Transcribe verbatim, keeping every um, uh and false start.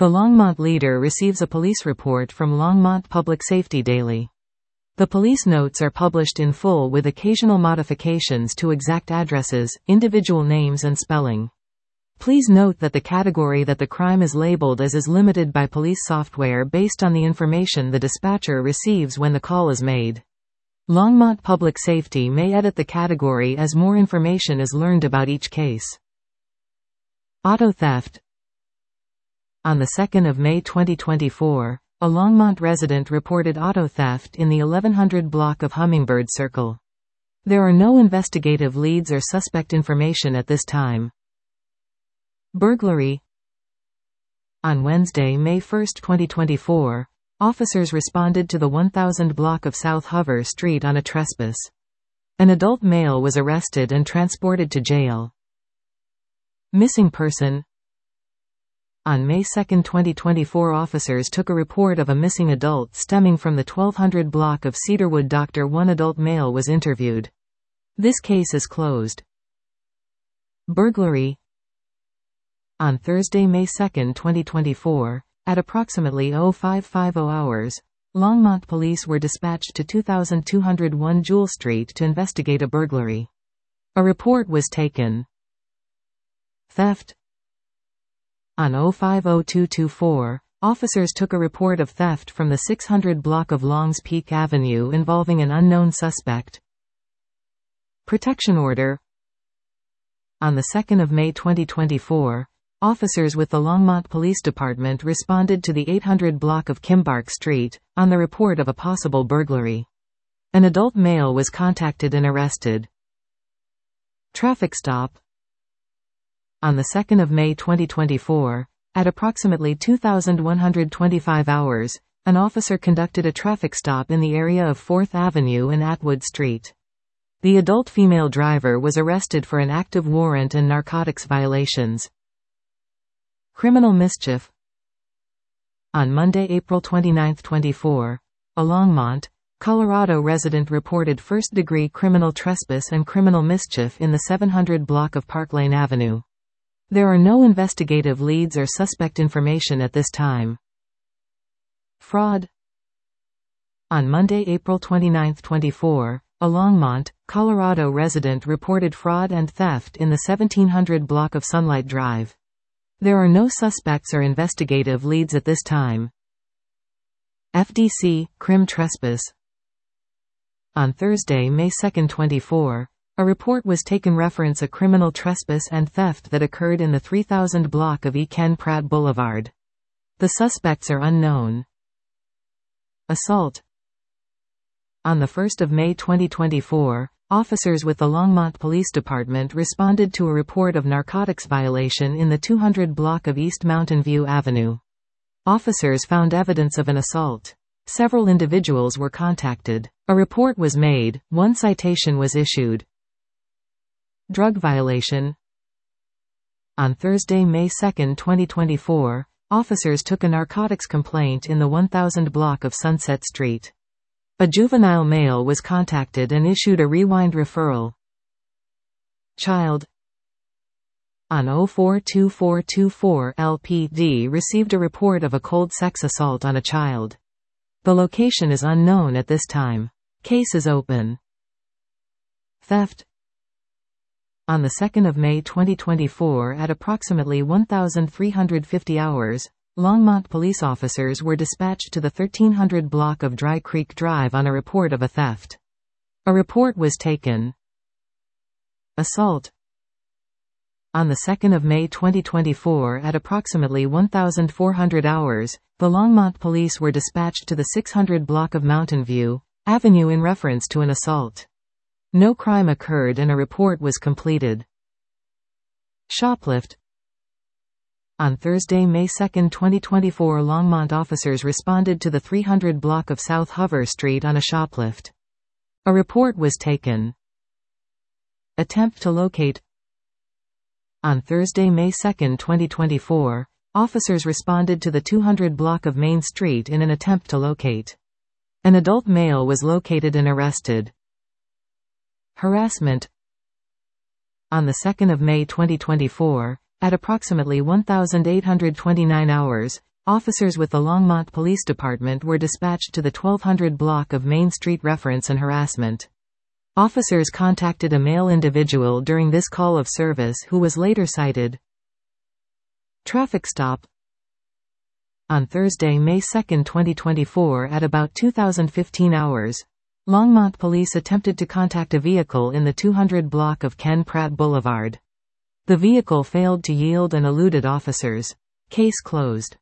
The Longmont Leader receives a police report from Longmont Public Safety Daily. The police notes are published in full with occasional modifications to exact addresses, individual names and spelling. Please note that the category that the crime is labeled as is limited by police software based on the information the dispatcher receives when the call is made. Longmont Public Safety may edit the category as more information is learned about each case. Auto theft. On the second of May twenty twenty-four, a Longmont resident reported auto theft in the eleven hundred block of Hummingbird Circle. There are no investigative leads or suspect information at this time. Burglary. On Wednesday, May first, twenty twenty-four, officers responded to the one thousand block of South Hover Street on a trespass. An adult male was arrested and transported to jail. Missing person. On May second, twenty twenty-four, officers took a report of a missing adult stemming from the twelve hundred block of Cedarwood. Doctor One adult male was interviewed. This case is closed. Burglary. On Thursday, May second, twenty twenty-four, at approximately oh five fifty hours, Longmont police were dispatched to two thousand two hundred one Jewel Street to investigate a burglary. A report was taken. Theft. On oh five oh two twenty-four, officers took a report of theft from the six hundred block of Longs Peak Avenue involving an unknown suspect. Protection order. On the second of May twenty twenty-four, officers with the Longmont Police Department responded to the eight hundred block of Kimbark Street, on the report of a possible burglary. An adult male was contacted and arrested. Traffic stop. On the second of May twenty twenty-four, at approximately two thousand one hundred twenty-five hours, an officer conducted a traffic stop in the area of fourth Avenue and Atwood Street. The adult female driver was arrested for an active warrant and narcotics violations. Criminal mischief. On Monday, April twenty-ninth, twenty-four, a Longmont, Colorado resident reported first-degree criminal trespass and criminal mischief in the seven hundred block of Park Lane Avenue. There are no investigative leads or suspect information at this time. Fraud. On Monday, April twenty-ninth, twenty-four, a Longmont, Colorado resident reported fraud and theft in the seventeen hundred block of Sunlight Drive. There are no suspects or investigative leads at this time. F D C, Crim Trespass. On Thursday, May second, twenty-four, a report was taken reference a criminal trespass and theft that occurred in the three thousand block of E. Ken Pratt Boulevard. The suspects are unknown. Assault. On the first of May twenty twenty-four, officers with the Longmont Police Department responded to a report of narcotics violation in the two hundred block of East Mountain View Avenue. Officers found evidence of an assault. Several individuals were contacted. A report was made, one citation was issued. Drug violation. On Thursday, May second, twenty twenty-four, officers took a narcotics complaint in the one thousand block of Sunset Street. A juvenile male was contacted and issued a rewind referral. Child. On oh four twenty-four twenty-four, L P D received a report of a cold sex assault on a child. The location is unknown at this time. Case is open. Theft. On the second of May twenty twenty-four at approximately one thousand three hundred fifty hours, Longmont police officers were dispatched to the thirteen hundred block of Dry Creek Drive on a report of a theft. A report was taken. Assault. On the second of May twenty twenty-four at approximately one thousand four hundred hours, the Longmont police were dispatched to the six hundred block of Mountain View Avenue in reference to an assault. No crime occurred and a report was completed. Shoplift. On Thursday, May second, twenty twenty-four, Longmont officers responded to the three hundred block of South Hover Street on a shoplift. A report was taken. Attempt to locate. On Thursday, May second, twenty twenty-four, officers responded to the two hundred block of Main Street in an attempt to locate. An adult male was located and arrested. Harassment. On the second of May twenty twenty-four, at approximately one thousand eight hundred twenty-nine hours, Officers with the Longmont Police Department were dispatched to the twelve hundred block of Main Street reference and harassment. Officers contacted a male individual during this call of service who was later cited. Traffic stop. On Thursday, May second, twenty twenty-four at about two thousand fifteen hours, Longmont police attempted to contact a vehicle in the two hundred block of Ken Pratt Boulevard. The vehicle failed to yield and eluded officers. Case closed.